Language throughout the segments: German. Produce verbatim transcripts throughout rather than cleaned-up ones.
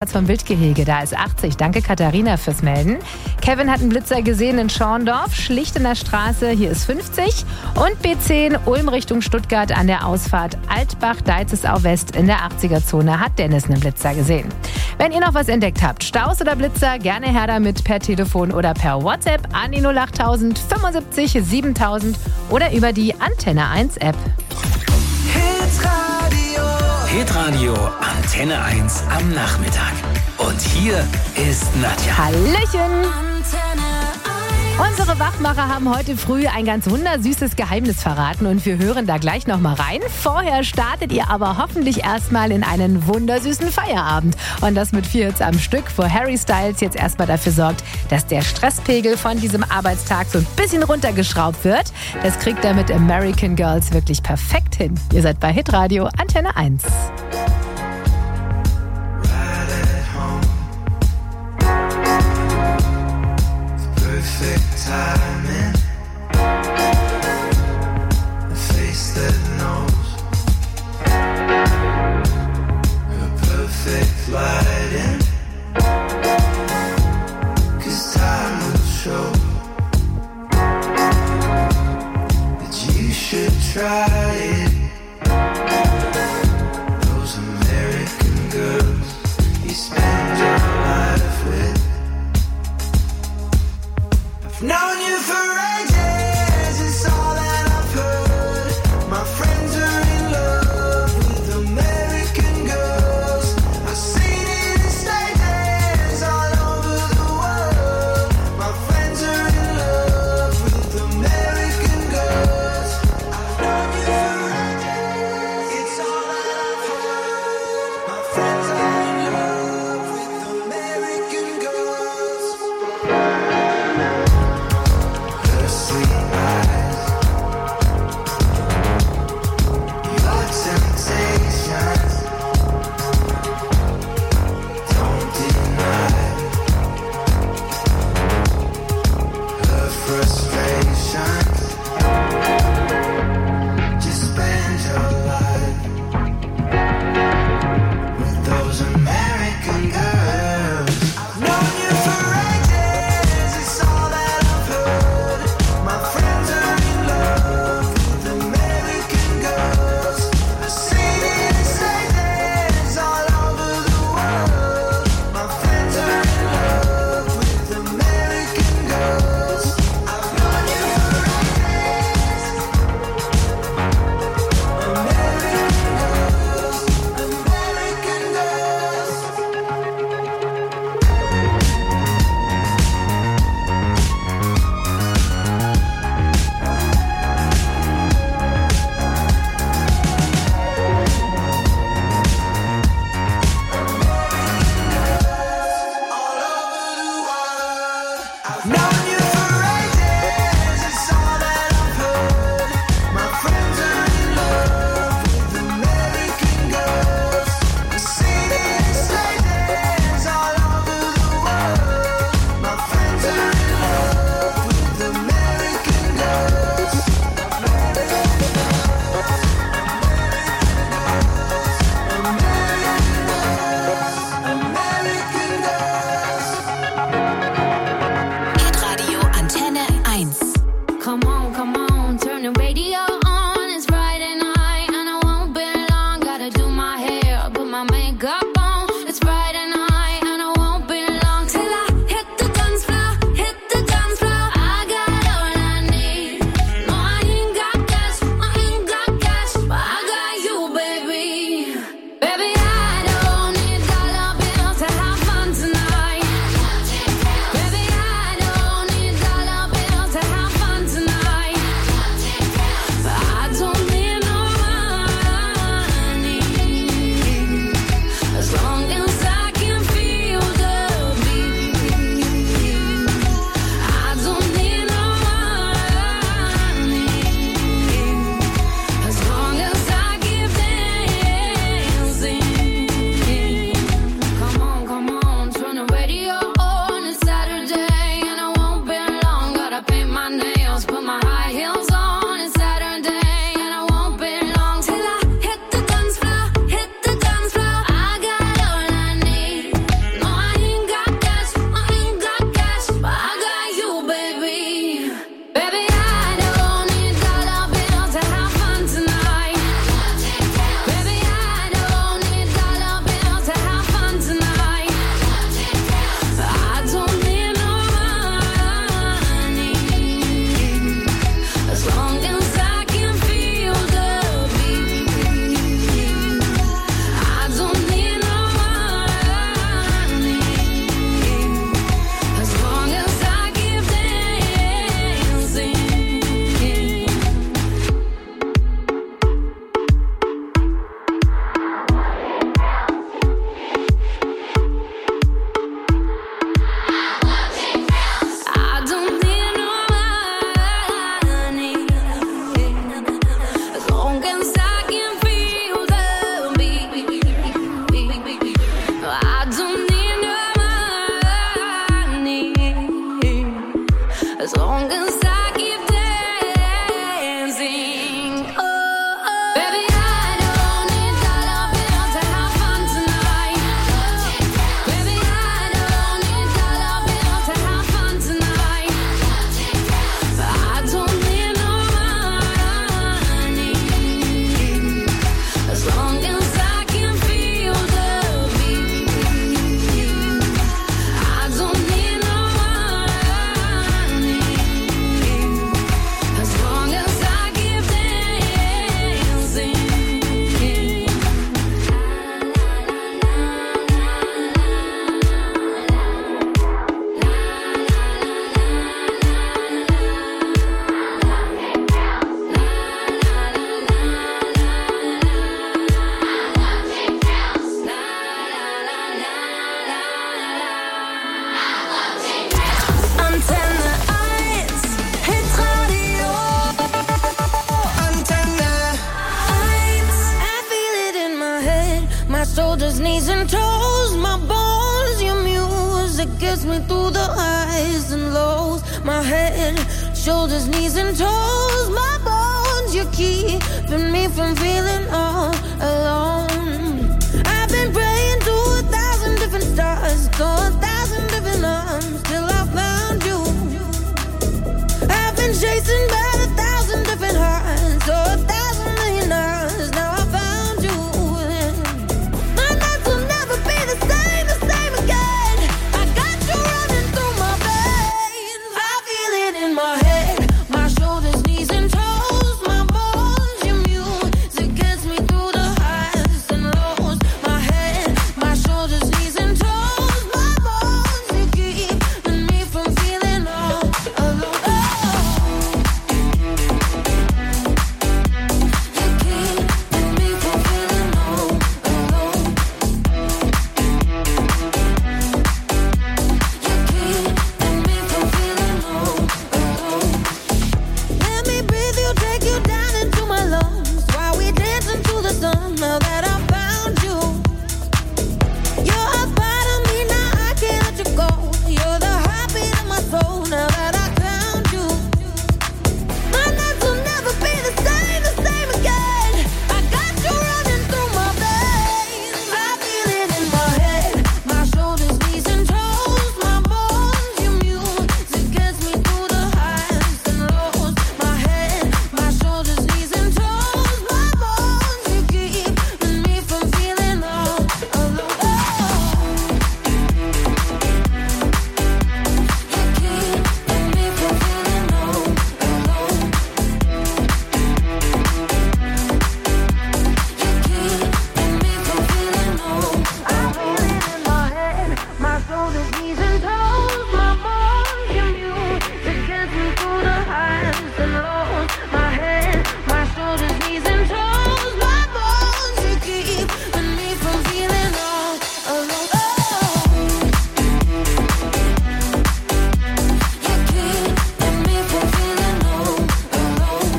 vom Wildgehege, da ist achtzig. Danke Katharina fürs Melden. Kevin hat einen Blitzer gesehen in Schorndorf, Schlichtener Straße, hier ist fünfzig. Und B zehn Ulm Richtung Stuttgart an der Ausfahrt Altbach-Deizesau West in der achtziger-Zone hat Dennis einen Blitzer gesehen. Wenn ihr noch was entdeckt habt, Staus oder Blitzer, gerne her damit per Telefon oder per WhatsApp an die null achttausend fünfundsiebzig siebentausend oder über die Antenne eins App. Hitradio. Hitradio Antenne eins am Nachmittag. Und hier ist Nadja. Hallöchen! Unsere Wachmacher haben heute früh ein ganz wundersüßes Geheimnis verraten und wir hören da gleich noch mal rein. Vorher startet ihr aber hoffentlich erstmal in einen wundersüßen Feierabend. Und das mit vier Hits am Stück, wo Harry Styles jetzt erstmal dafür sorgt, dass der Stresspegel von diesem Arbeitstag so ein bisschen runtergeschraubt wird. Das kriegt er mit American Girls wirklich perfekt hin. Ihr seid bei Hitradio Antenne eins. Timing, a face that knows her perfect lighting, 'cause time will show that you should try it. Those American girls you spend your life with. Known you for ages, it's all that I've heard. My friends are in love with American girls. I've seen it in as long as I keep dancing. Oh, oh. Baby, I don't need dollar bills to have fun tonight. Baby, I don't need dollar bills to have fun tonight. I don't need no money as long as I can feel the beat. I don't need no money as long as I keep dancing. Antenne eins, Hitradio. Antenne. Eins. I feel it in my head, my shoulders, knees and toes, my bones. Your music gets me through the highs and lows. My head, shoulders, knees and toes, my bones. You're keeping me from feeling all alone. I've been praying to a thousand different stars, to a thousand different arms, till I found you. I've been chasing by a thousand different hearts, so a thousand million hours. Now I found you. My nights will never be the same, the same again. I got you running through my veins. I feel it in my head, my shoulders, knees and toes, my bones. Your music gets me through the highs and lows. My head, my shoulders, knees and toes, my bones. You keeping me from feeling all alone. Oh. You keeping me from feeling all alone. You keeping me from feeling all alone. Let me breathe you, take you down into my lungs while we dance into the sun. Now that I found you, you're a part of me. Now I can't let you go. You're the heartbeat of my soul. Now that I found you, my nights will never be the same, the same again. I got you running through my veins. I feel it in my head, my shoulders, knees and toes, my bones. Your music gets me through the highs and lows. My head, my shoulders, knees and toes, my bones. You keeping me from feeling all alone. Oh. You keeping me from feeling all alone. You keeping me from feeling all. I feel it in my head, my shoulders, knees and toes, my bones. Your music gets me through the highs and lows. My head, my shoulders, knees and toes, my bones. You keeping me from feeling all alone. Oh. You keeping me from feeling all alone.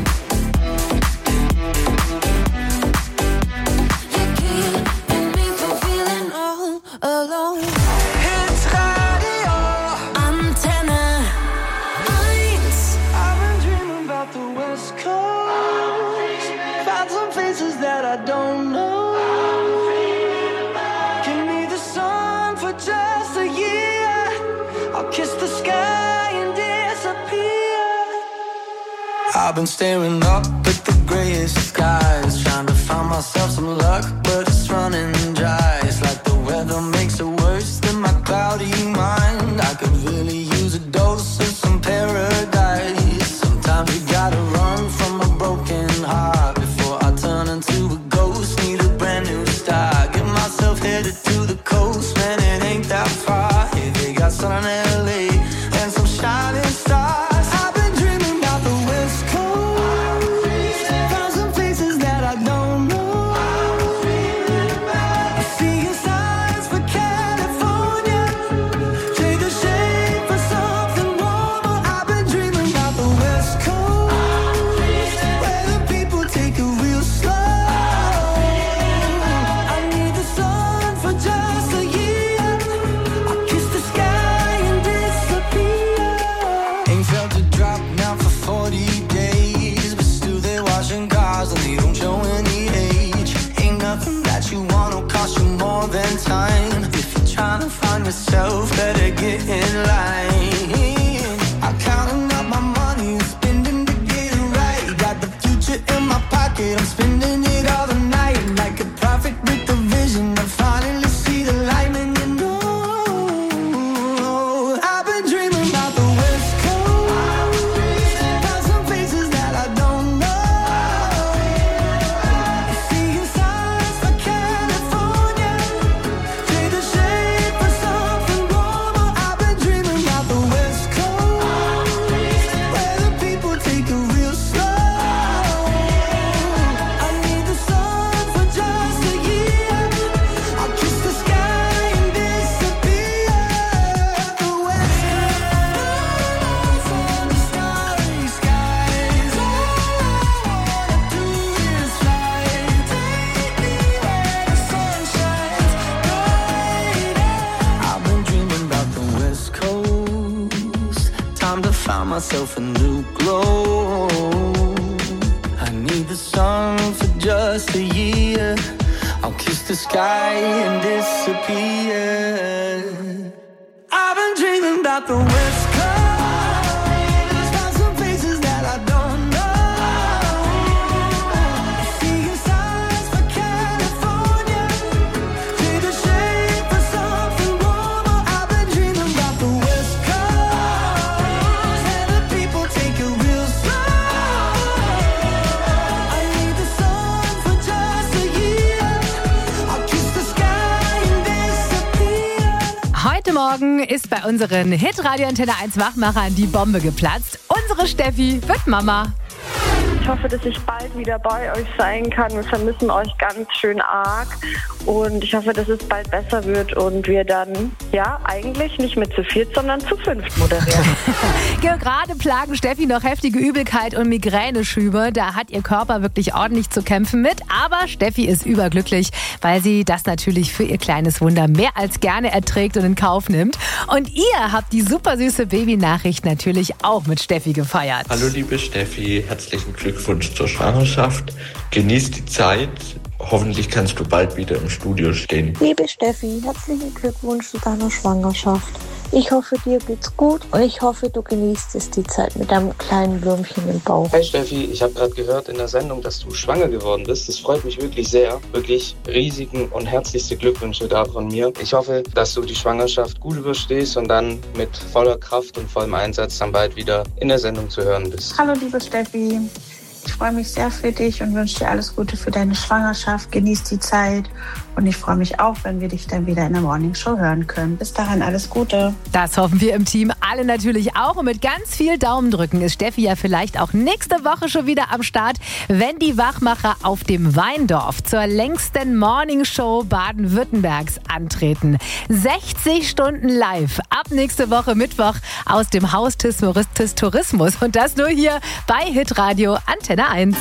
You keeping me from feeling all alone. Hits Radio. Antenne eins. I've been dreaming about the West Coast. Found some places that I don't know. Give me the sun for just a year. I'll kiss the sky and disappear. I've been staring up at the grayest skies, trying to find myself some luck, but it's running dry. It's like the weather makes it worse than my cloudy mind. I could really use a dose of some paradise. Sometimes you gotta run from a broken heart before I turn into a ghost. Need a brand new start. Get myself headed to the coast, man, it ain't that far. Hey, they got sun in L A and some shining stars. I've been dreaming about the West Coast. Found some places that I don't know. Seeing signs for California. Trade the shade for something warmer. I've been dreaming about the West Coast, where the people take it real slow. I need the sun for just a year. I kiss the sky and cost you more than time. If you're trying to find yourself, better get in line. I'm counting up my money, spending to get it right. Got the future in my pocket, I'm spending it all the night. Like a prophet with the vision, I finally see the light, and you know I've been dreaming about the West Coast. Got some faces that I don't know. Seeing signs for California, trade the shade for something warmer. I've been dreaming about the West Coast, where the people take it real slow. I need the sun for just a year. I'll kiss the sky and disappear. The West Coast and the starry skies. All I wanna do is fly. Take me where the sun shines brighter. I've been dreaming about the West Coast. Time to find myself a new glow. I need the sun for just a year. I'll kiss the sky and disappear. I've been dreaming about the West Coast. Found some places that I don't know. Seeing signs for California, trade the shade for something warmer. I've been dreaming about the West Coast, where the people take it real slow. I need the sun for just a year. I'll kiss the sky and disappear. Heute Morgen ist bei unseren Hitradio Antenne eins Wachmachern die Bombe geplatzt. Unsere Steffi wird Mama. Ich hoffe, dass ich bald wieder bei euch sein kann. Wir vermissen euch ganz schön arg. Und ich hoffe, dass es bald besser wird und wir dann, ja, eigentlich nicht mit zu viert, sondern zu fünft moderieren. Gerade plagen Steffi noch heftige Übelkeit und Migräneschübe. Da hat ihr Körper wirklich ordentlich zu kämpfen mit. Aber Steffi ist überglücklich, weil sie das natürlich für ihr kleines Wunder mehr als gerne erträgt und in Kauf nimmt. Und ihr habt die super süße Babynachricht natürlich auch mit Steffi gefeiert. Hallo liebe Steffi, herzlichen Glückwunsch zur Schwangerschaft. Genieß die Zeit. Hoffentlich kannst du bald wieder im Studio stehen. Liebe Steffi, herzlichen Glückwunsch zu deiner Schwangerschaft. Ich hoffe, dir geht's gut und ich hoffe, du genießt es die Zeit mit deinem kleinen Würmchen im Bauch. Hi Steffi, ich habe gerade gehört in der Sendung, dass du schwanger geworden bist. Das freut mich wirklich sehr. Wirklich riesigen und herzlichste Glückwünsche da von mir. Ich hoffe, dass du die Schwangerschaft gut überstehst und dann mit voller Kraft und vollem Einsatz dann bald wieder in der Sendung zu hören bist. Hallo liebe Steffi, ich freue mich sehr für dich und wünsche dir alles Gute für deine Schwangerschaft. Genieß die Zeit und ich freue mich auch, wenn wir dich dann wieder in der Morning Show hören können. Bis dahin alles Gute. Das hoffen wir im Team alle natürlich auch. Und mit ganz viel Daumen drücken ist Steffi ja vielleicht auch nächste Woche schon wieder am Start, wenn die Wachmacher auf dem Weindorf zur längsten Morning Show Baden-Württembergs antreten. sechzig Stunden live ab nächste Woche Mittwoch aus dem Haus des Tourismus. Und das nur hier bei Hitradio Antenne eins.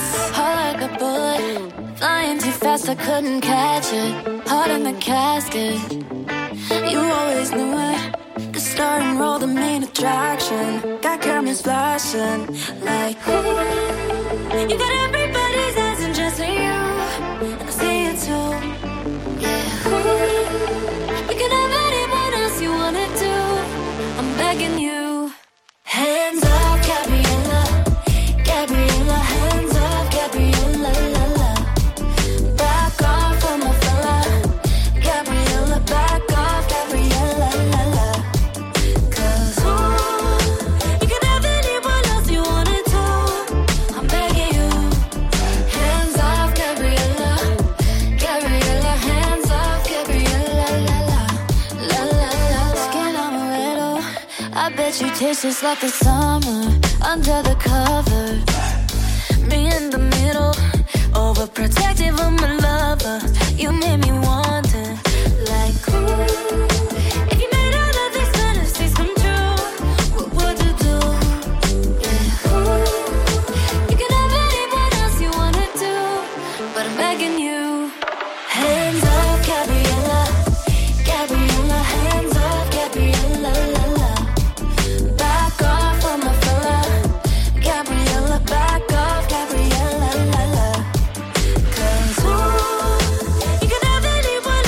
Flying too fast, I couldn't catch it. Heart in the casket. You always knew it. The star and roll, the main attraction. Got cameras flashing like ooh. You got everybody's eyes and just you. And I see it too. Yeah. Ooh. You can have anyone else you wanna do. I'm begging you. Hands up, Gabriella. Gabriella, hands up, Gabriella, la la. Back off from my fella. Gabriella, back off, Gabriella, la la. Cause ooh, you can have anyone else you wanna do. I'm begging you. Hands off, Gabriella. Gabriella, hands off, Gabriella, la la. La la la. Skin on a little. I bet you taste just like the summer. Under the covers, me in the middle, overprotective of my lover. You made me wonder, like ooh, if you made all of these fantasies come true, what would you do? Yeah, ooh, you can have anyone else you wanna do, but I'm begging you. Hands up, Gabriella, Gabriella, hands up, Gabriella, la la. Back off from my fella. Gabriella, back off, Gabriella, la la. Cause ooh, you can have anyone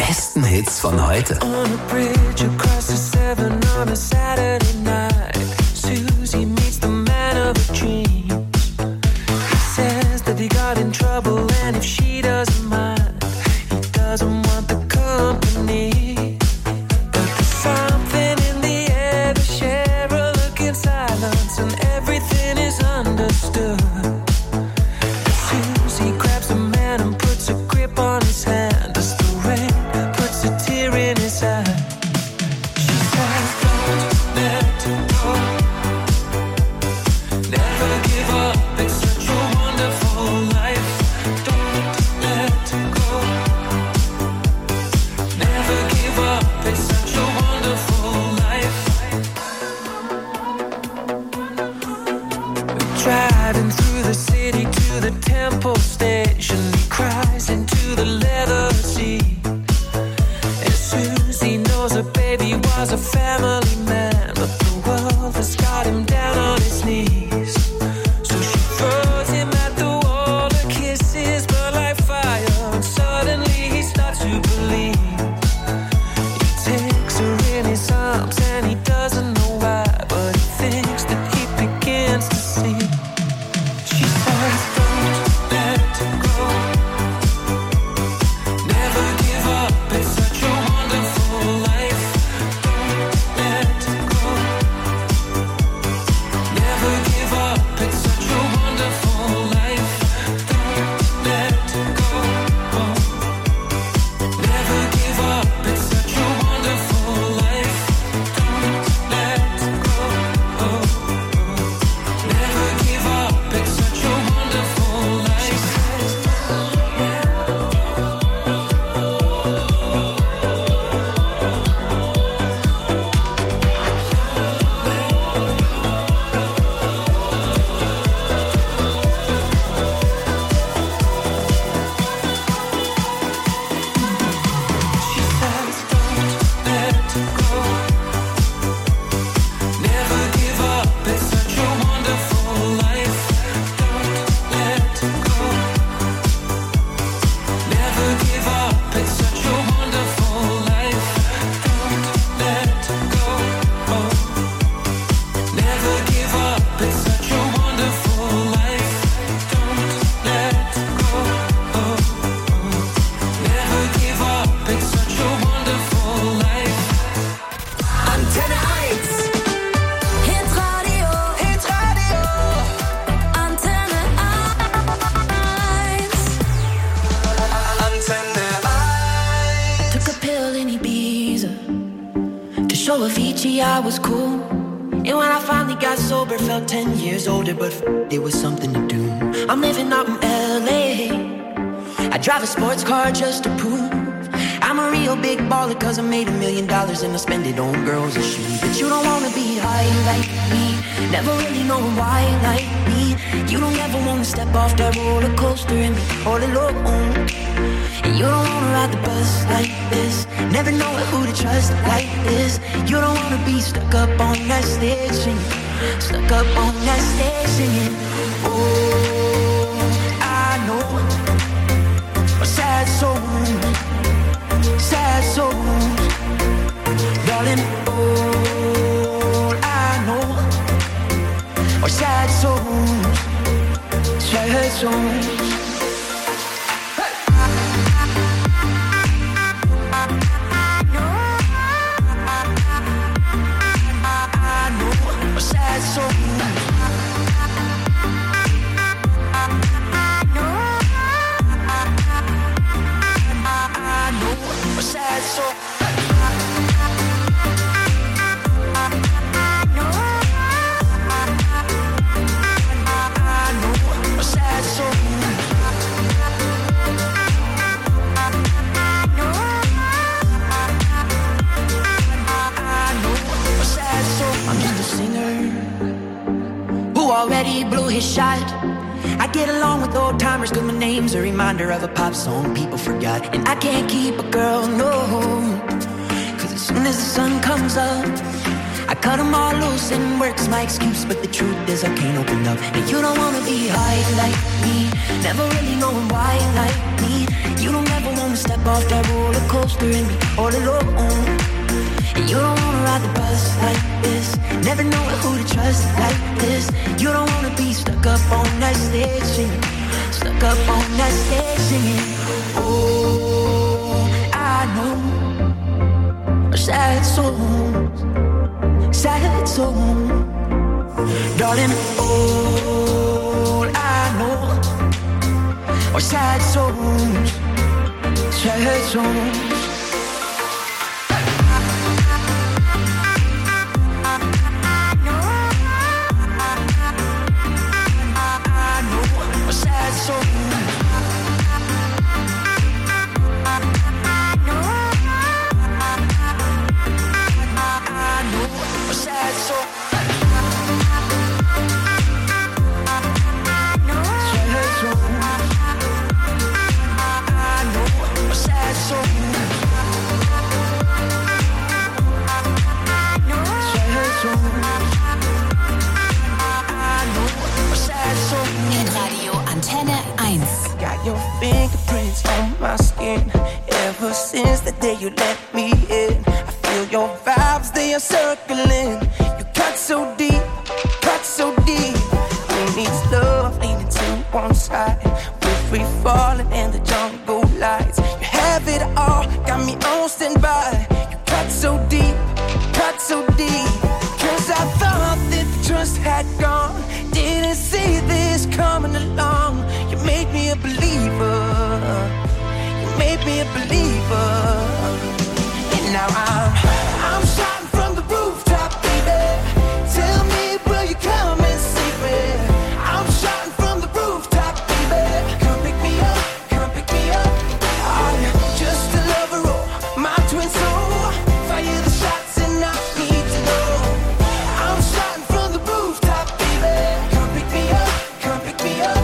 besten Hits von heute. On a bridge across the Severn on a Saturday night, Susie meets the man of her dreams. He says that he got in trouble and if she doesn't mind, he doesn't want the company. But there's something in the air, they share a look in silence and everything is understood. Susie grabs the man and puts a grip on his hand as the rain puts a tear in his eye. She says, don't let go, never give up, it's such a wonderful life. Don't let go, never give up, it's such a wonderful life. Driving through the city to the Temple Station, he cries into the leather seat. And Susie knows her baby was a family man, but the world has got him down on his knees. So she throws him at the wall, her kisses burn like fire, and suddenly he starts to believe. He takes her in his arms and he doesn't know why, but he thinks that he begins to see. She says, don't let go, never give up, it's such a wonderful life. Don't let go, never give up, it's such a wonderful life. Don't let go, never give up, it's such a wonderful life. Don't let go, never give up, it's such a wonderful life. She says, don't let go, never give up, it's such a wonderful life. Don't let go, never give up, it's such a wonderful life. Don't let go, never give up, it's such a wonderful life. Don't let go, never give up, it's such a wonderful life. Antenne eins. Hitradio. Hitradio. Antenne eins. Antenne eins. Took a pill in Ibiza to show Avicii I was cool. And when I finally got sober, felt ten years older, but f- it was something to do. I'm living out in L A. I drive a sports car just to prove I'm a real big baller, cause I made a million dollars and I spend it on girls and shoes. But you don't wanna be high like me, never really knowing why like me. You don't ever wanna step off that roller coaster and be all alone. And you don't wanna ride the bus like this, never knowing who to trust like this. You don't wanna be stuck up on that stage singing, stuck up on that stage singing. Oh, I know a sad soul, sad souls, darling. All I know are sad souls, sad souls. Already blew his shot. I get along with old timers cause my name's a reminder of a pop song people forgot. And I can't keep a girl, no, cause as soon as the sun comes up I cut them all loose and work's my excuse. But the truth is I can't open up. And you don't wanna be high like me, never really knowing why like me. You don't ever wanna wanna step off that roller coaster and be all alone. You don't wanna ride the bus like this, never know who to trust like this. You don't wanna be stuck up on that stage singing, stuck up on that stage singing. Oh, I know sad songs, sad songs, darling. All I know are sad songs, sad songs. Your fingerprints on my skin. Ever since the day you let me in, I feel your vibes, they are circling. You cut so deep, cut so deep. Who needs love leaning to one side? We're free falling in the jungle lights. You have it all, got me on standby. You cut so deep, cut so deep. Cause I thought that the trust had gone, didn't see this coming along. You made me a believer, you made me a believer. And now I'm, I'm shouting from the rooftop, baby. Tell me, will you come and save me? I'm shouting from the rooftop, baby. Come pick me up, come pick me up. I'm just a lover, oh, my twin soul. Fire the shots and I need to know. I'm shouting from the rooftop, baby. Come pick me up, come pick me up.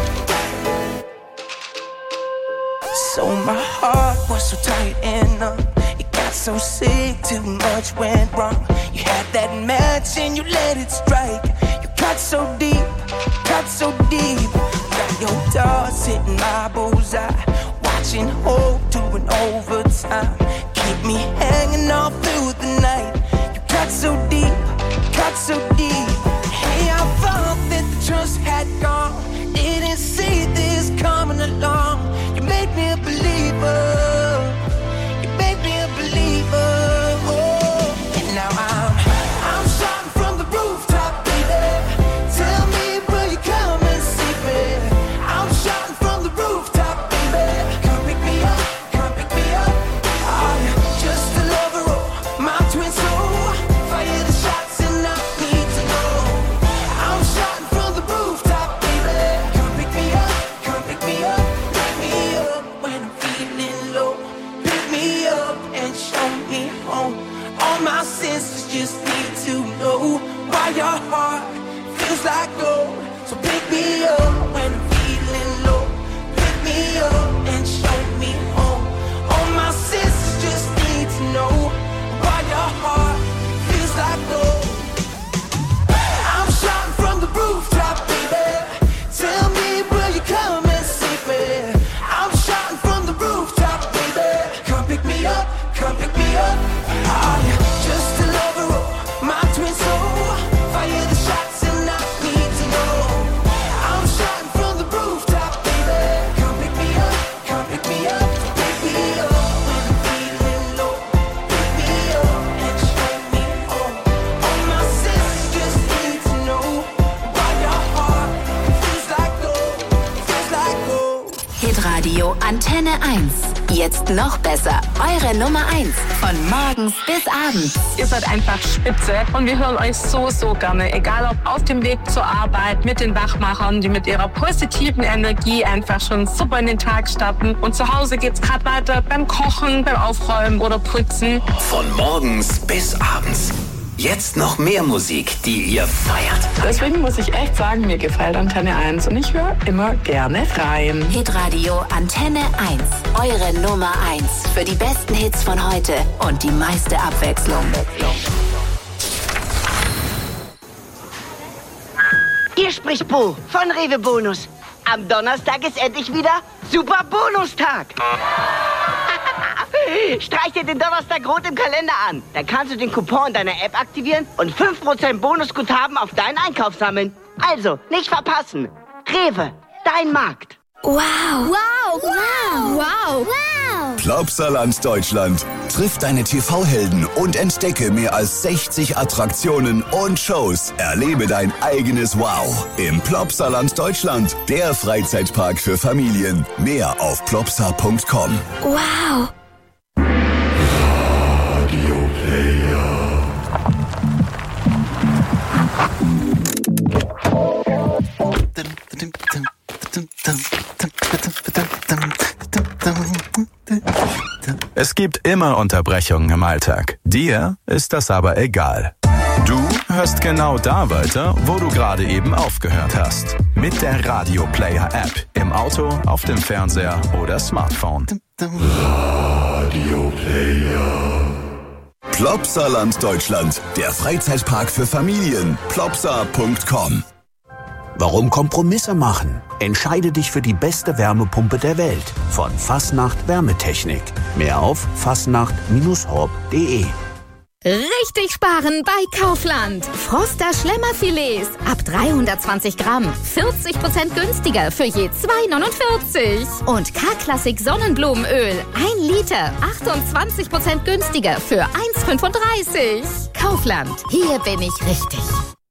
So my heart was so tight and numb. It got so sick, too much went wrong. You had that match and you let it strike. You cut so deep, cut so deep. Got your dogs hitting my bullseye, watching hope doing overtime. Keep me hanging all through the night. You cut so deep, cut so deep. Hey, I thought that the trust had gone, didn't see this coming along. You made me a believer, you made me a believer. Oh, and now I'm, I'm shouting from the rooftop, baby. Tell me, will you come and see me? I'm shouting from the rooftop, baby. Come pick me up, come pick me up. I'm just a lover, oh, my twin soul. Fire the shots and I need to know. I'm shouting from the rooftop, baby. Come pick me up, come pick me up. Pick me up when I'm feeling low. Pick me up and show me home. All my senses just need to know why your heart feels like gold. So pick me up when I'm feeling low. Pick me up and show me home. All my senses just need to know why your heart feels like gold. I'm shouting from the rooftop, baby. Tell me, will you come and save me? I'm shouting from the rooftop, baby. Come pick me up, come pick me up. I'm just a lover, oh, my twin soul. Fire the shots and I need to know. I'm shouting from the rooftop, baby. Come pick me up, come pick me up. Pick me up when I'm feeling low. Pick me up and show me home. All my senses just need to know why your heart feels like gold, feels like gold. Hitradio Antenne eins. Jetzt noch besser. Eure Nummer eins. Von morgens bis abends. Ihr seid einfach spitze und wir hören euch so, so gerne. Egal ob auf dem Weg zur Arbeit, mit den Wachmachern, die mit ihrer positiven Energie einfach schon super in den Tag starten. Und zu Hause geht's gerade weiter beim Kochen, beim Aufräumen oder Putzen. Von morgens bis abends. Jetzt noch mehr Musik, die ihr feiert. Deswegen muss ich echt sagen, mir gefällt Antenne eins und ich höre immer gerne rein. Hitradio Antenne eins. Eure Nummer eins. Für die besten Hits von heute und die meiste Abwechslung. Hier spricht Bo von Rewe Bonus. Am Donnerstag ist endlich wieder Super Bonustag. Streich dir den Donnerstag rot im Kalender an. Dann kannst du den Coupon deiner App aktivieren und fünf Prozent Bonusguthaben auf deinen Einkauf sammeln. Also, nicht verpassen. Rewe, dein Markt. Wow. Wow. Wow. Wow. Wow. Plopsaland Deutschland. Triff deine T V-Helden und entdecke mehr als sechzig Attraktionen und Shows. Erlebe dein eigenes Wow im Plopsaland Deutschland. Der Freizeitpark für Familien. Mehr auf plopsa punkt com. Wow. Radio Player. Es gibt immer Unterbrechungen im Alltag. Dir ist das aber egal. Du hörst genau da weiter, wo du gerade eben aufgehört hast. Mit der Radio Player App. Im Auto, auf dem Fernseher oder Smartphone. Radio Player. Plopsaland Deutschland. Der Freizeitpark für Familien. plopsa punkt com. Warum Kompromisse machen? Entscheide dich für die beste Wärmepumpe der Welt. Von Fastnacht Wärmetechnik. Mehr auf fastnacht Bindestrich horb punkt de. Richtig sparen bei Kaufland. Froster Schlemmerfilets ab dreihundertzwanzig Gramm. vierzig Prozent günstiger für je zwei neunundvierzig. Und K-Klassik Sonnenblumenöl. ein Liter. achtundzwanzig Prozent günstiger für eins fünfunddreißig. Kaufland. Hier bin ich richtig.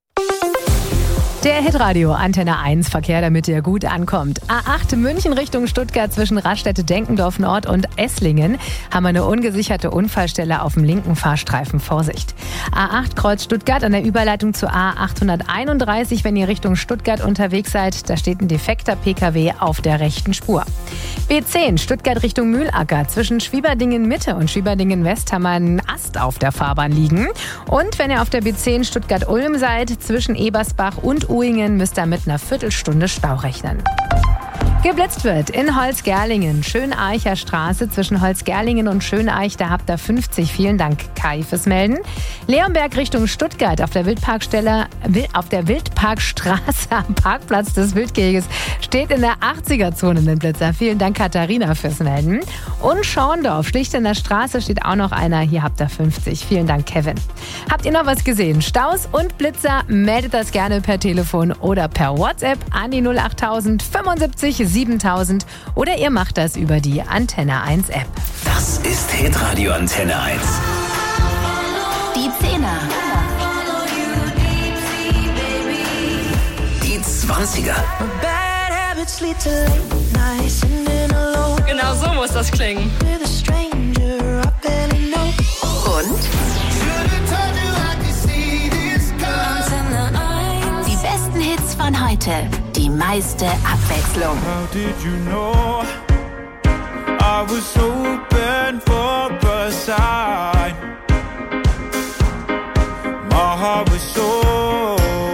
Der Hitradio Antenne eins Verkehr, damit ihr gut ankommt. A acht München Richtung Stuttgart zwischen Raststätte-Denkendorf Nord und Esslingen haben wir eine ungesicherte Unfallstelle auf dem linken Fahrstreifen. Vorsicht. A acht Kreuz Stuttgart an der Überleitung zu A achthunderteinunddreißig, wenn ihr Richtung Stuttgart unterwegs seid. Da steht ein defekter P K W auf der rechten Spur. B zehn Stuttgart Richtung Mühlacker. Zwischen Schwieberdingen Mitte und Schwieberdingen West haben wir einen Ast auf der Fahrbahn liegen. Und wenn ihr auf der B zehn Stuttgart-Ulm seid, zwischen Ebersbach und Uingen müsst ihr mit einer Viertelstunde Stau rechnen. Geblitzt wird in Holzgerlingen, Schöneicher Straße zwischen Holzgerlingen und Schöneich, da habt ihr fünfzig. Vielen Dank, Kai, fürs Melden. Leonberg Richtung Stuttgart auf der Wildparkstelle, auf der Wildparkstraße am Parkplatz des Wildgeheges steht in der achtziger-Zone ein Blitzer. Vielen Dank, Katharina, fürs Melden. Und Schorndorf, schlicht in der Straße steht auch noch einer, hier habt ihr fünfzig. Vielen Dank, Kevin. Habt ihr noch was gesehen? Staus und Blitzer, meldet das gerne per Telefon oder per WhatsApp an die null achttausend fünfundsiebzig siebentausend oder ihr macht das über die Antenne eins App. Das ist Hitradio Antenne eins. Die Zehner. Die zwanziger. Genau so muss das klingen. Und? Die besten Hits von heute. Die meiste Abwechslung. How did you know I was hoping for a sign? My heart was so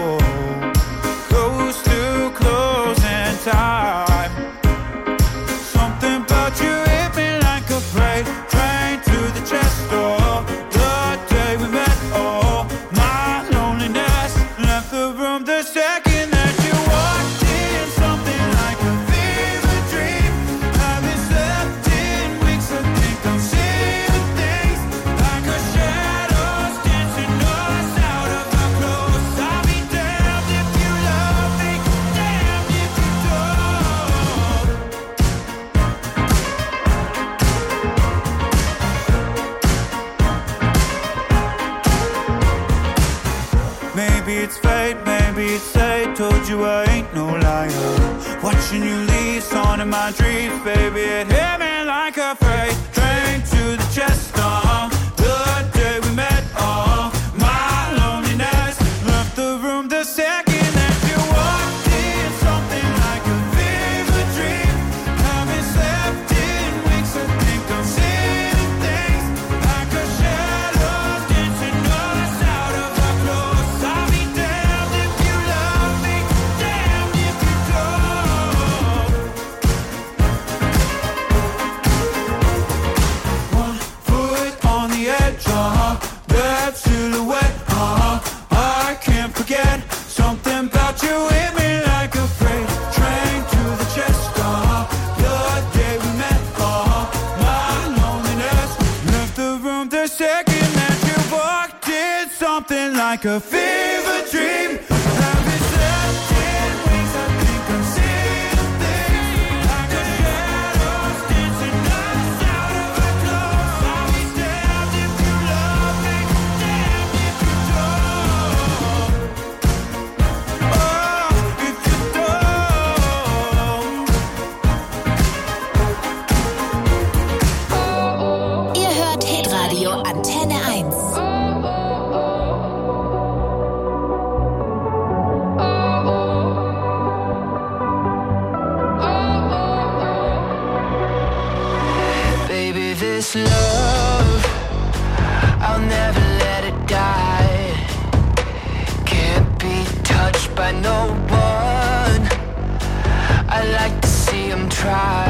close to closing time. Something about you hit me like a freight train to the chest door. The day we met, oh, my loneliness left the room the second that you walked in. Something like a fever dream. Haven't slept in weeks. I think I'm seeing things like a shadows dancing us out of our clothes. I'll be damned if you love me, damned if you don't. Maybe it's fate, maybe it's fate. Told you I ain't no liar. Watching you leave, song in my dreams, baby. It hit me like a freight train to the chest. Uh, the day we met, oh, my loneliness left the room the second that you walked in. Something like a fever dream. Haven't slept in weeks. I think I'm seeing things like a shadow dancing us out of our clothes. I'll be damned if you love me, damned if you don't. second that you walked in, something like a fever dream. Antenne eins. Baby, this love, I'll never let it die. Can't be touched by no one. I like to see him try.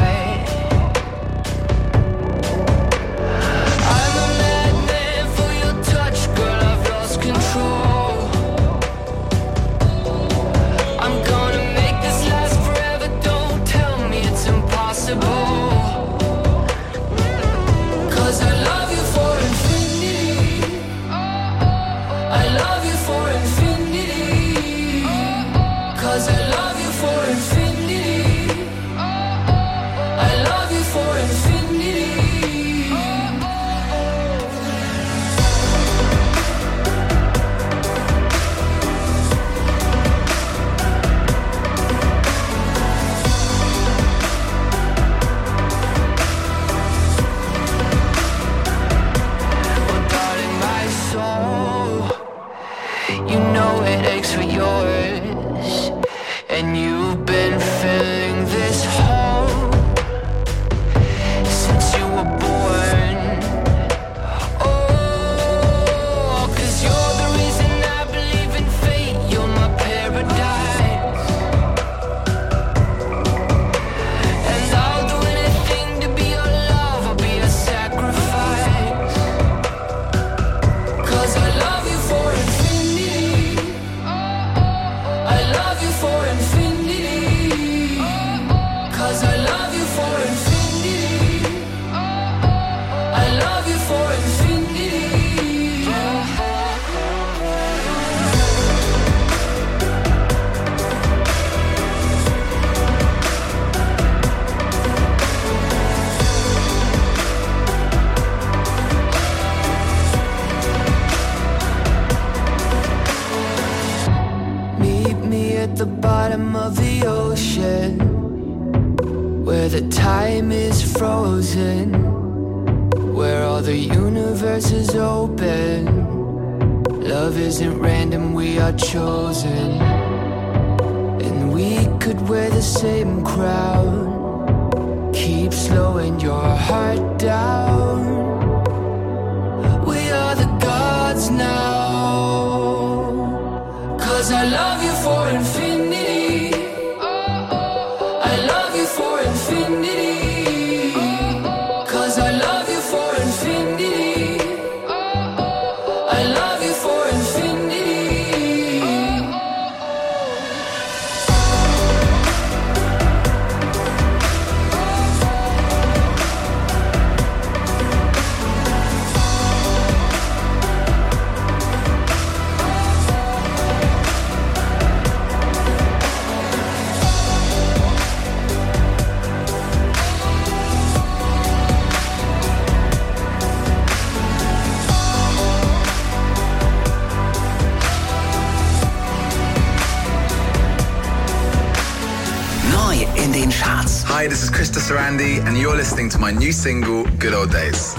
Hi, this is Krista Sarandi, and you're listening to my new single, Good Old Days.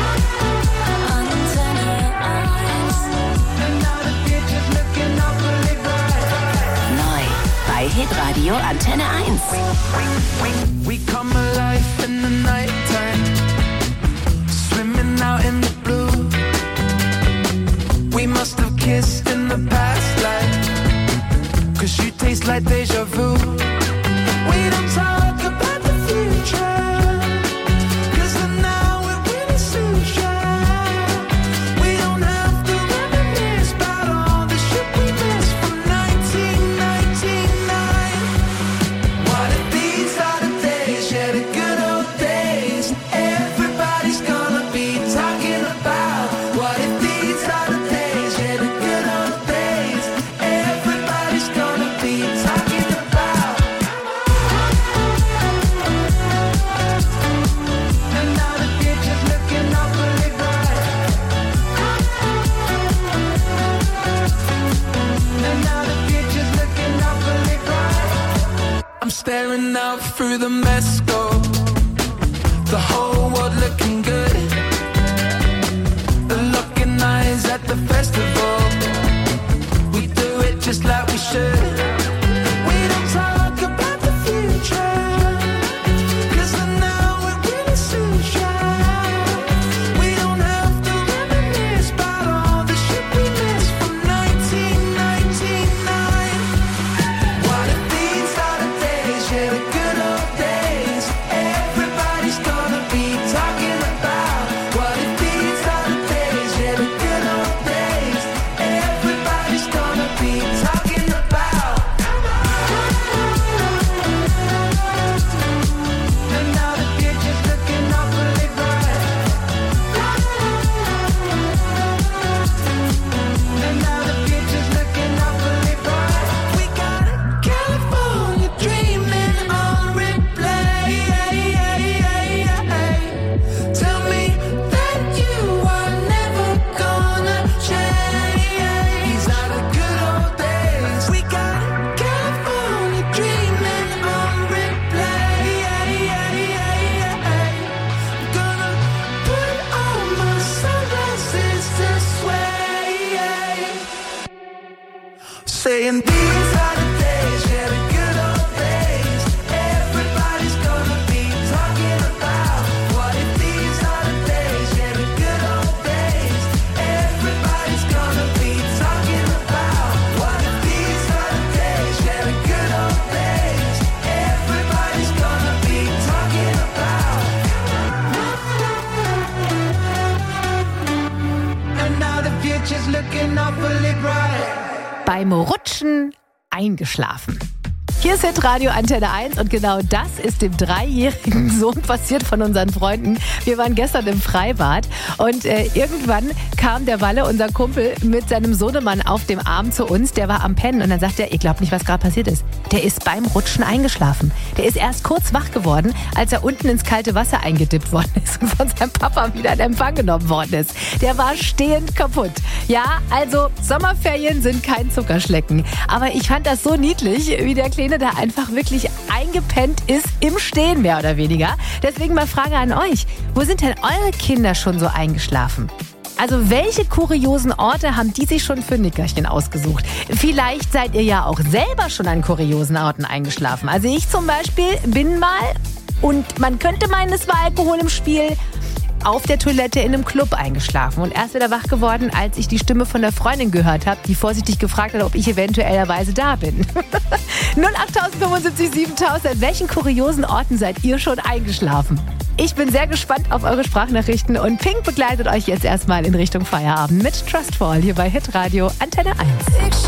Neu bei Hitradio Antenne eins. We come alive in the night time, swimming out in the blue. We must have kissed in the past life, 'cause you taste like deja vu. We don't talk about the future, 'cause the now it really suits ya. We don't have to reminisce about all the shit we missed from nineteen ninety-nine. What if these are the days, yeah, the good old days? Everybody's gonna be talking about through the mess go. The whole world looking good. The looking eyes at the festival. We do it just like we should. We don't talk about the future. Cause I know it really suits ya. We don't have to reminisce about all the shit we missed from nineteen ninety-nine. What if these are the days, yeah, the good old days. Everybody's gonna be talking about. What if these are the days, yeah, the good old days. Everybody's gonna be talking about. And now the future's looking awfully bright. And now the future's looking awfully bright. We got California dreaming on replay. Tell me that you are never gonna change. These are the good old days. We got California dreaming on replay. Gonna put on my sunglasses to sway. Saying these are the days, yeah, the good old days. Everybody's gonna be talking about. What if these are the days, yeah, the good old days. Everybody's gonna be talking about. What if these are the days, yeah, the good old days. Everybody's gonna be talking about. And now the future's looking awfully bright. Beim Rutschen eingeschlafen. Hier ist Hitradio Antenne eins und genau das ist dem dreijährigen Sohn passiert von unseren Freunden. Wir waren gestern im Freibad und äh, irgendwann kam der Walle, unser Kumpel, mit seinem Sohnemann auf dem Arm zu uns. Der war am Pennen und dann sagt er, ihr glaubt nicht, was gerade passiert ist. Der ist beim Rutschen eingeschlafen. Der ist erst kurz wach geworden, als er unten ins kalte Wasser eingedippt worden ist und von seinem Papa wieder in Empfang genommen worden ist. Der war stehend kaputt. Ja, also Sommerferien sind kein Zuckerschlecken. Aber ich fand das so niedlich, wie der Kleine da einfach wirklich eingepennt ist, im Stehen mehr oder weniger. Deswegen mal Frage an euch. Wo sind denn eure Kinder schon so eingeschlafen? Also welche kuriosen Orte haben die sich schon für Nickerchen ausgesucht? Vielleicht seid ihr ja auch selber schon an kuriosen Orten eingeschlafen. Also ich zum Beispiel bin mal, und man könnte meinen, es war Alkohol im Spiel, auf der Toilette in einem Club eingeschlafen und erst wieder wach geworden, als ich die Stimme von der Freundin gehört habe, die vorsichtig gefragt hat, ob ich eventuellerweise da bin. null acht fünfundsiebzig siebentausend, an welchen kuriosen Orten seid ihr schon eingeschlafen? Ich bin sehr gespannt auf eure Sprachnachrichten und Pink begleitet euch jetzt erstmal in Richtung Feierabend mit Trustfall hier bei Hitradio Antenne eins.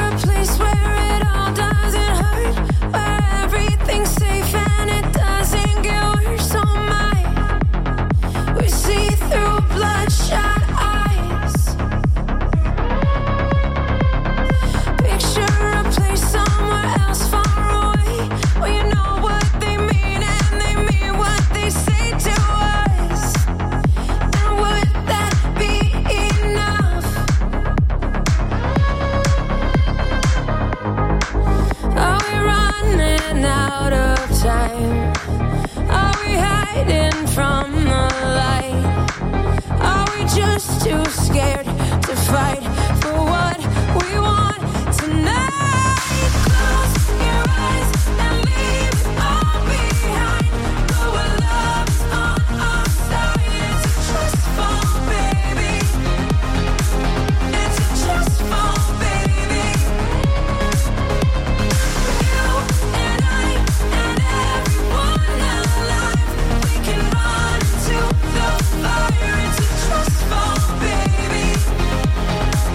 Too scared to fight for what we want tonight. Close your eyes and leave it all behind. Go where love's on our side. It's a trust fall, baby. It's a trust fall, baby. You and I and everyone alive, we can run to the fire. It's a trust fall.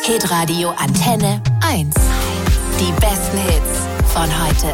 Hitradio Antenne eins. Die besten Hits von heute.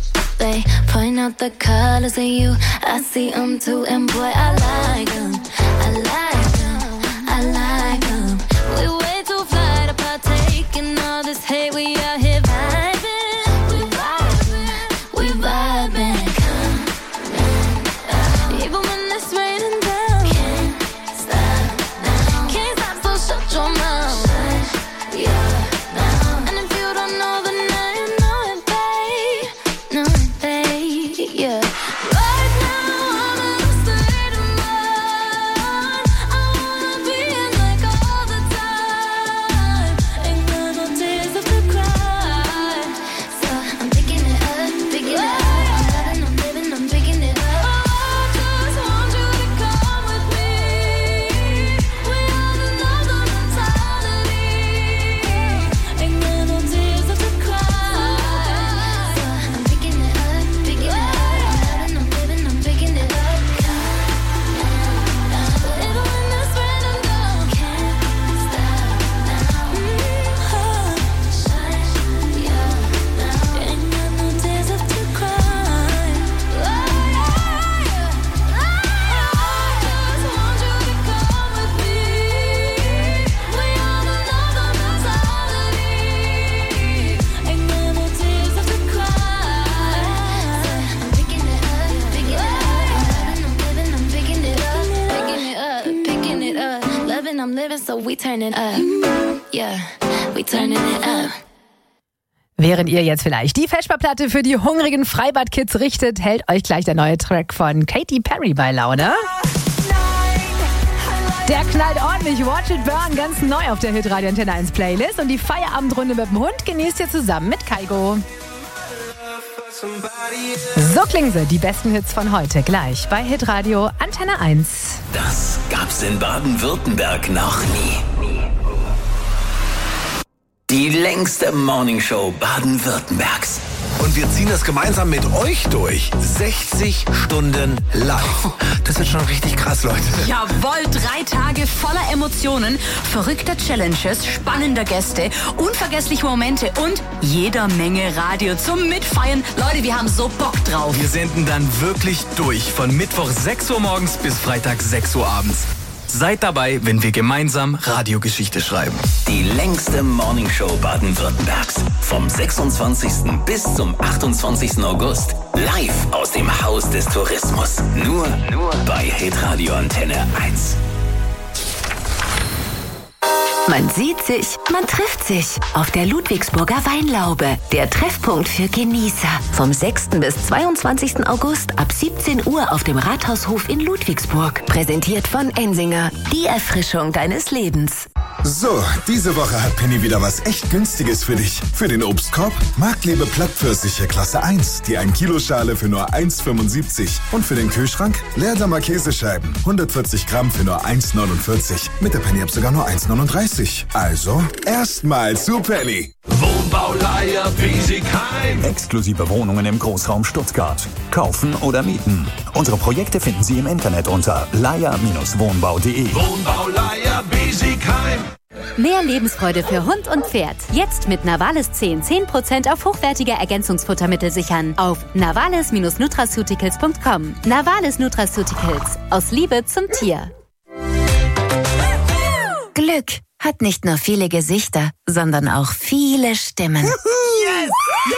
Point out the colors in you, I see them too, and boy, I like them. I like them, I like them. We way too fly to partake in all this hate. We out here vibing, we vibing, we vibing. Even when it's raining down, can't stop now. Can't stop, so shut your mouth. Shut your mouth. And if you don't know, then now you know it, babe. Know it, babe, yeah. Right now I'm in a state of mind. I wanna be in like all the time. Ain't got no tears left to cry. So I'm picking it up, picking it up. I'm loving, I'm living, I'm picking it up. I just want you to come with me. We have another mentality. Ain't got no tears left to cry. So I'm picking it up, picking it up. I'm loving, I'm living, I'm picking it up. Even when it's raining down, can't stop now. Shut your mouth. Ain't got no tears left to cry. I'm living, so we turning up. Yeah, we turning it up. Während ihr jetzt vielleicht die Feschbarplatte für die hungrigen Freibad-Kids richtet, hält euch gleich der neue Track von Katy Perry bei Laune. Der knallt ordentlich, Watch It Burn, ganz neu auf der Hitradio Antenne eins Playlist. Und die Feierabendrunde mit dem Hund genießt ihr zusammen mit Kaigo. So klingen sie, die besten Hits von heute, gleich bei Hitradio Antenne eins. Das gab's in Baden-Württemberg noch nie. Die längste Morningshow Baden-Württembergs. Und wir ziehen das gemeinsam mit euch durch. sechzig Stunden live. Das wird schon richtig krass, Leute. Jawohl, drei Tage voller Emotionen, verrückter Challenges, spannender Gäste, unvergessliche Momente und jeder Menge Radio zum Mitfeiern. Leute, wir haben so Bock drauf. Wir senden dann wirklich durch von Mittwoch sechs Uhr morgens bis Freitag sechs Uhr abends. Seid dabei, wenn wir gemeinsam Radiogeschichte schreiben. Die längste Morningshow Baden-Württembergs. Vom sechsundzwanzigsten bis zum achtundzwanzigsten August. Live aus dem Haus des Tourismus. Nur, nur bei Hitradio Antenne eins. Man sieht sich, man trifft sich auf der Ludwigsburger Weinlaube, der Treffpunkt für Genießer. Vom sechsten bis zweiundzwanzigsten August ab siebzehn Uhr auf dem Rathaushof in Ludwigsburg. Präsentiert von Ensinger, die Erfrischung deines Lebens. So, diese Woche hat Penny wieder was echt Günstiges für dich. Für den Obstkorb Marktlebe Plattpfirsiche Klasse eins, die ein Kilo Schale für nur eins fünfundsiebzig. Und für den Kühlschrank Leerdammer Käsescheiben, hundertvierzig Gramm für nur eins neunundvierzig. Mit der Penny-App sogar nur eins neununddreißig. Also, erstmal zu Penny. Wohnbauleiher Biesigheim. Exklusive Wohnungen im Großraum Stuttgart. Kaufen oder mieten. Unsere Projekte finden Sie im Internet unter leier Bindestrich wohnbau punkt de. Wohnbauleiher Biesigheim. Mehr Lebensfreude für Hund und Pferd. Jetzt mit Navalis zehn, zehn Prozent auf hochwertige Ergänzungsfuttermittel sichern. Auf navalis Bindestrich nutraceuticals punkt com. Navalis Nutraceuticals. Aus Liebe zum Tier. Glück hat nicht nur viele Gesichter, sondern auch viele Stimmen. Yes!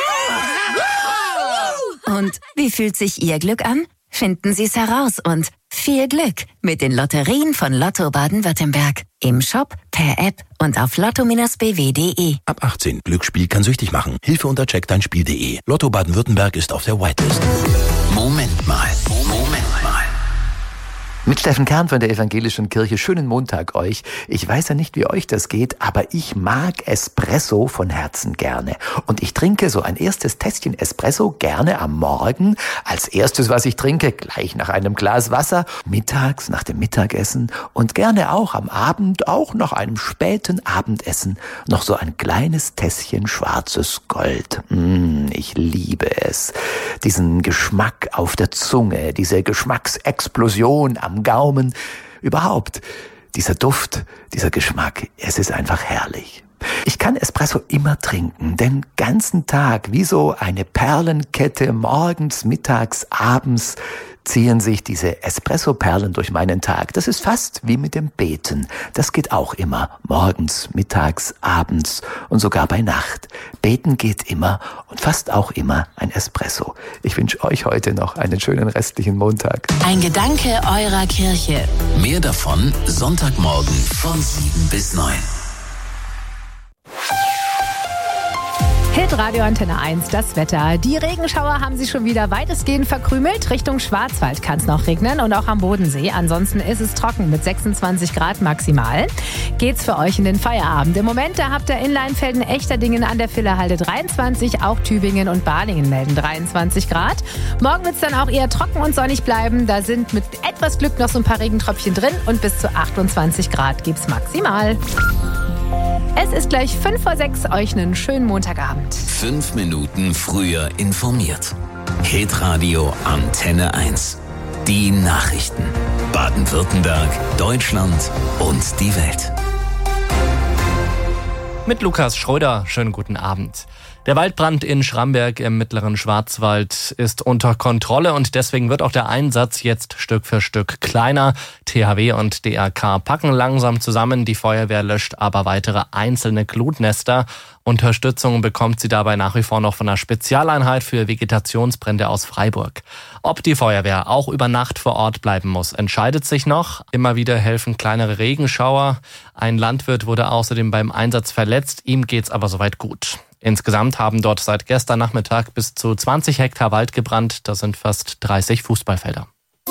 Und wie fühlt sich Ihr Glück an? Finden Sie es heraus und viel Glück mit den Lotterien von Lotto Baden-Württemberg. Im Shop, per App und auf lotto Bindestrich b w punkt de. Ab achtzehn. Glücksspiel kann süchtig machen. Hilfe unter check dein spiel punkt de. Lotto Baden-Württemberg ist auf der Whitelist. Moment mal, Moment mal. Mit Steffen Kern von der Evangelischen Kirche. Schönen Montag euch. Ich weiß ja nicht, wie euch das geht, aber ich mag Espresso von Herzen gerne. Und ich trinke so ein erstes Tässchen Espresso gerne am Morgen. Als erstes, was ich trinke, gleich nach einem Glas Wasser. Mittags, nach dem Mittagessen. Und gerne auch am Abend, auch nach einem späten Abendessen, noch so ein kleines Tässchen schwarzes Gold. Mm, ich liebe es. Diesen Geschmack auf der Zunge, diese Geschmacksexplosion am Gaumen, überhaupt dieser Duft, dieser Geschmack, es ist einfach herrlich. Ich kann Espresso immer trinken, den ganzen Tag, wie so eine Perlenkette, morgens, mittags, abends ziehen sich diese Espresso-Perlen durch meinen Tag. Das ist fast wie mit dem Beten. Das geht auch immer, morgens, mittags, abends und sogar bei Nacht. Beten geht immer und fast auch immer ein Espresso. Ich wünsche euch heute noch einen schönen restlichen Montag. Ein Gedanke eurer Kirche. Mehr davon Sonntagmorgen von sieben bis neun. Hit Radio Antenne eins, das Wetter. Die Regenschauer haben sich schon wieder weitestgehend verkrümelt. Richtung Schwarzwald kann es noch regnen und auch am Bodensee. Ansonsten ist es trocken mit sechsundzwanzig Grad maximal. Geht's für euch in den Feierabend. Im Moment, da habt ihr in Leinfelden, Echterdingen an der Villerhalde dreiundzwanzig, auch Tübingen und Balingen melden dreiundzwanzig Grad. Morgen wird's dann auch eher trocken und sonnig bleiben. Da sind mit etwas Glück noch so ein paar Regentröpfchen drin und bis zu achtundzwanzig Grad gibt's maximal. Es ist gleich fünf vor sechs, euch einen schönen Montagabend. Fünf Minuten früher informiert. Hitradio Antenne eins. Die Nachrichten. Baden-Württemberg, Deutschland und die Welt. Mit Lukas Schröder, schönen guten Abend. Der Waldbrand in Schramberg im mittleren Schwarzwald ist unter Kontrolle und deswegen wird auch der Einsatz jetzt Stück für Stück kleiner. T H W und D R K packen langsam zusammen. Die Feuerwehr löscht aber weitere einzelne Glutnester. Unterstützung bekommt sie dabei nach wie vor noch von einer Spezialeinheit für Vegetationsbrände aus Freiburg. Ob die Feuerwehr auch über Nacht vor Ort bleiben muss, entscheidet sich noch. Immer wieder helfen kleinere Regenschauer. Ein Landwirt wurde außerdem beim Einsatz verletzt. Ihm geht's aber soweit gut. Insgesamt haben dort seit gestern Nachmittag bis zu zwanzig Hektar Wald gebrannt. Das sind fast dreißig Fußballfelder.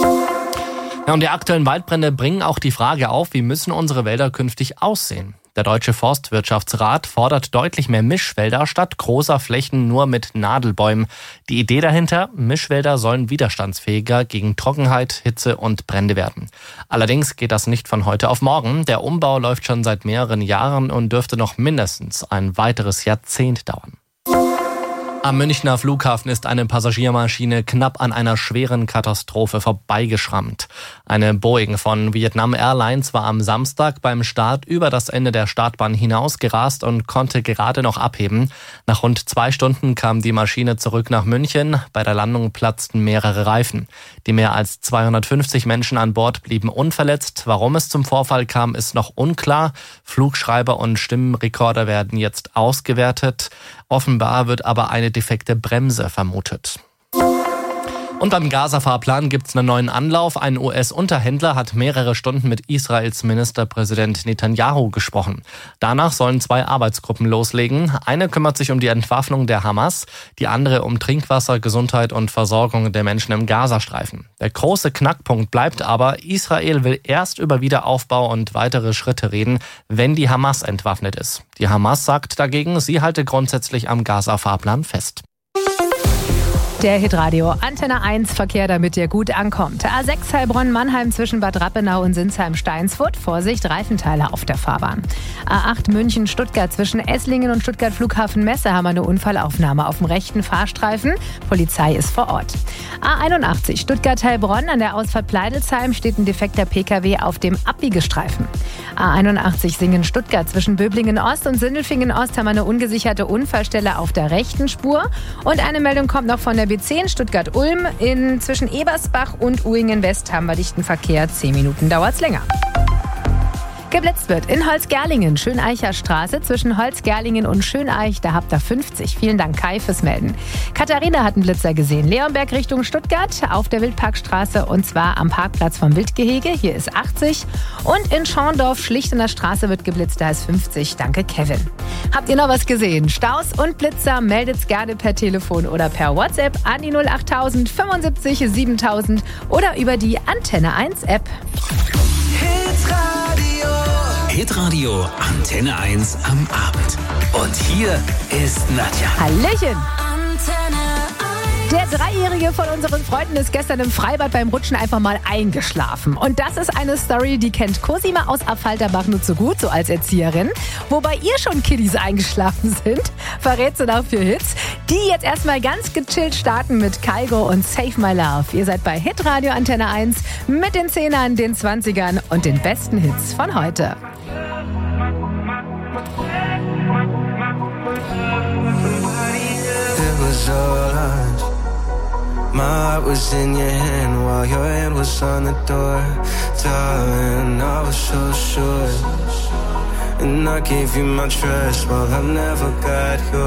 Ja, und die aktuellen Waldbrände bringen auch die Frage auf, wie müssen unsere Wälder künftig aussehen? Der Deutsche Forstwirtschaftsrat fordert deutlich mehr Mischwälder statt großer Flächen nur mit Nadelbäumen. Die Idee dahinter, Mischwälder sollen widerstandsfähiger gegen Trockenheit, Hitze und Brände werden. Allerdings geht das nicht von heute auf morgen. Der Umbau läuft schon seit mehreren Jahren und dürfte noch mindestens ein weiteres Jahrzehnt dauern. Am Münchner Flughafen ist eine Passagiermaschine knapp an einer schweren Katastrophe vorbeigeschrammt. Eine Boeing von Vietnam Airlines war am Samstag beim Start über das Ende der Startbahn hinausgerast und konnte gerade noch abheben. Nach rund zwei Stunden kam die Maschine zurück nach München. Bei der Landung platzten mehrere Reifen. Die mehr als zweihundertfünfzig Menschen an Bord blieben unverletzt. Warum es zum Vorfall kam, ist noch unklar. Flugschreiber und Stimmrekorder werden jetzt ausgewertet. Offenbar wird aber eine defekte Bremse vermutet. Und beim Gaza-Fahrplan gibt's einen neuen Anlauf. Ein U S-Unterhändler hat mehrere Stunden mit Israels Ministerpräsident Netanyahu gesprochen. Danach sollen zwei Arbeitsgruppen loslegen. Eine kümmert sich um die Entwaffnung der Hamas, die andere um Trinkwasser, Gesundheit und Versorgung der Menschen im Gazastreifen. Der große Knackpunkt bleibt aber, Israel will erst über Wiederaufbau und weitere Schritte reden, wenn die Hamas entwaffnet ist. Die Hamas sagt dagegen, sie halte grundsätzlich am Gaza-Fahrplan fest. Der Hitradio Antenne eins Verkehr, damit ihr gut ankommt. A sechs Heilbronn-Mannheim zwischen Bad Rappenau und Sinsheim-Steinsfurt. Vorsicht, Reifenteile auf der Fahrbahn. A acht München-Stuttgart zwischen Esslingen und Stuttgart-Flughafen-Messe haben wir eine Unfallaufnahme auf dem rechten Fahrstreifen. Polizei ist vor Ort. A einundachtzig Stuttgart-Heilbronn an der Ausfahrt Pleidelsheim steht ein defekter P K W auf dem Abbiegestreifen. A einundachtzig Singen-Stuttgart zwischen Böblingen-Ost und Sindelfingen-Ost haben wir eine ungesicherte Unfallstelle auf der rechten Spur. Und eine Meldung kommt noch von der B zehn Stuttgart-Ulm. In zwischen Ebersbach und Uingen-West haben wir dichten Verkehr. Zehn Minuten dauert's länger. Geblitzt wird in Holzgerlingen, Schöneicher Straße zwischen Holzgerlingen und Schöneich, da habt ihr fünfzig. Vielen Dank, Kai, fürs Melden. Katharina hat einen Blitzer gesehen. Leonberg Richtung Stuttgart auf der Wildparkstraße und zwar am Parkplatz vom Wildgehege. Hier ist achtzig. Und in Schorndorf, schlicht in der Straße, wird geblitzt, da ist fünfzig. Danke, Kevin. Habt ihr noch was gesehen? Staus und Blitzer, meldet's gerne per Telefon oder per WhatsApp an die null achttausend fünfundsiebzig siebentausend oder über die Antenne eins App. Hitradio Antenne eins am Abend. Und hier ist Nadja. Hallöchen. Der Dreijährige von unseren Freunden ist gestern im Freibad beim Rutschen einfach mal eingeschlafen. Und das ist eine Story, die kennt Cosima aus Affalterbach nur zu gut, so als Erzieherin. Wobei ihr schon Kiddies eingeschlafen sind, verrät sie noch für Hits, die jetzt erstmal ganz gechillt starten mit Kygo und Save My Love. Ihr seid bei Hitradio Antenne eins mit den Zehnern, den Zwanzigern und den besten Hits von heute. was all ours. My heart was in your hand while your hand was on the door. Darling, I was so sure. And I gave you my trust while I never got yours.